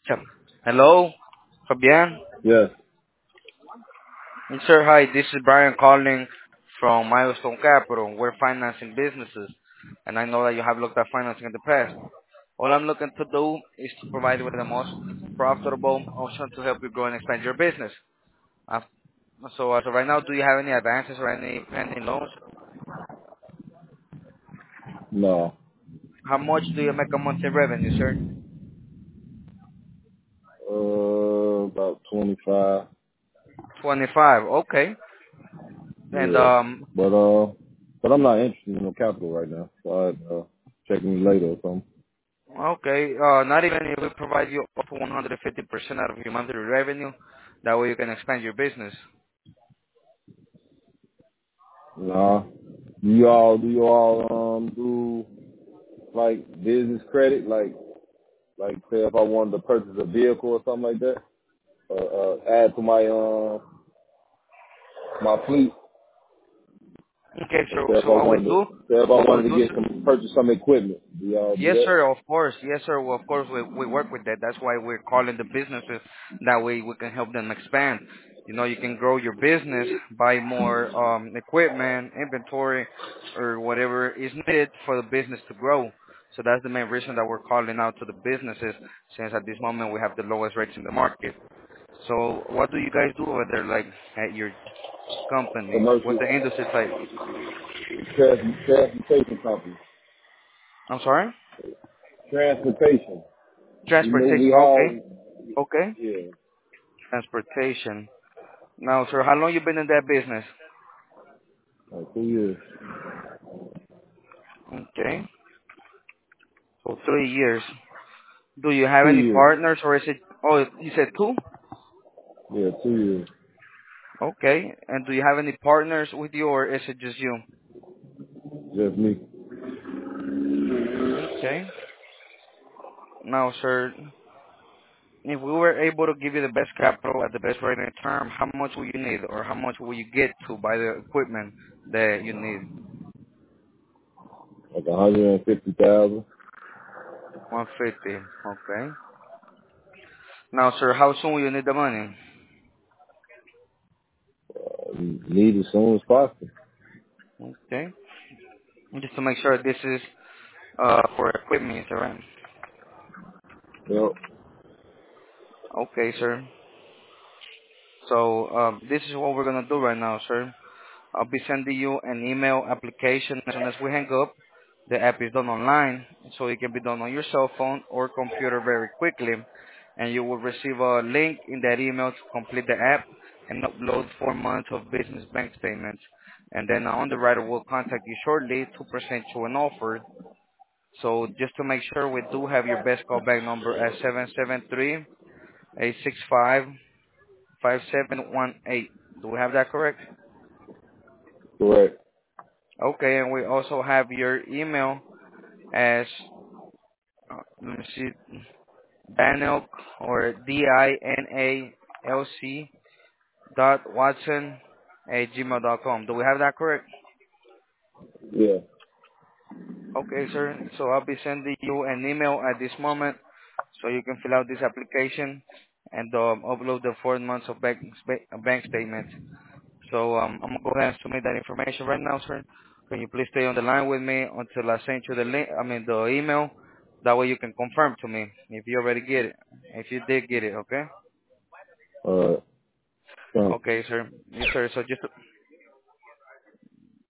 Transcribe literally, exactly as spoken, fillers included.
Yep. Hello, Fabian. Yes. Yes, sir, hi. This is Brian calling from Milestone Capital. We're financing businesses, and I know that you have looked at financing in the past. All I'm looking to do is to provide you with the most profitable option to help you grow and expand your business. Uh, So as of right now, do you have any advances or any pending loans? No. How much do you make a monthly revenue, sir? Uh, about twenty-five. twenty-five. Okay. And Yeah. um, But uh, but I'm not interested in no capital right now. So I'd uh, check me later or something. Okay, uh, not even if we provide you up to one hundred fifty percent out of your monthly revenue. That way you can expand your business. Nah. Do you all do you all um do like business credit, like like say if I wanted to purchase a vehicle or something like that, uh, uh add to my uh my fleet. Okay, Or so, say if so I what we wanted to do, say if I what wanted we to do, get sir? some purchase some equipment. Do y'all do Yes, that? sir, of course. Yes, sir, well, of course, we, we work with that. That's why we're calling the businesses. That way we can help them expand. You know, you can grow your business, buy more um, equipment, inventory, or whatever is needed for the business to grow. So that's the main reason that we're calling out to the businesses, since at this moment we have the lowest rates in the market. So what do you guys do over there, like at your company? What's Commercial the industry like? trans- transportation company. I'm sorry? Transportation. You know, Transportation. we Okay. all, Okay. yeah, Transportation. Now, sir, how long you been in that business? like two years. Okay. So three years. Do you have Two any years. partners or is it, oh, you said two? Yeah, two years. Okay. And do you have any partners with you or is it just you? Just me. Okay. Now, sir, if we were able to give you the best capital at the best rate in term, how much will you need or how much will you get to buy the equipment that you need? Like a hundred and fifty thousand. one fifty. Okay. Now, sir, how soon will you need the money? Uh, need as soon as possible. Okay. Just to make sure this is uh for equipment, right? Yep. Okay, sir. So um, this is what we're gonna do right now, sir. I'll be sending you an email application as soon as we hang up. The app is done online, so it can be done on your cell phone or computer very quickly. And you will receive a link in that email to complete the app and upload four months of business bank statements. And then our underwriter will contact you shortly to present you an offer. So just to make sure, we do have your best callback number at seven seven three, eight six five, five seven one eight. Do we have that correct? Correct. Okay, and we also have your email as, uh, let me see, Daniel or D I N A L C dot Watson at gmail dot com. Do we have that correct? Yeah. Okay, sir. So I'll be sending you an email at this moment so you can fill out this application and um, upload the four months of bank, spa- bank statement. So um, I'm gonna go ahead and submit that information right now, sir. Can you please stay on the line with me until I send you the link? I mean the email. That way you can confirm to me if you already get it. If you did get it, okay? Uh, thanks. Okay, sir. Yes, sir. So just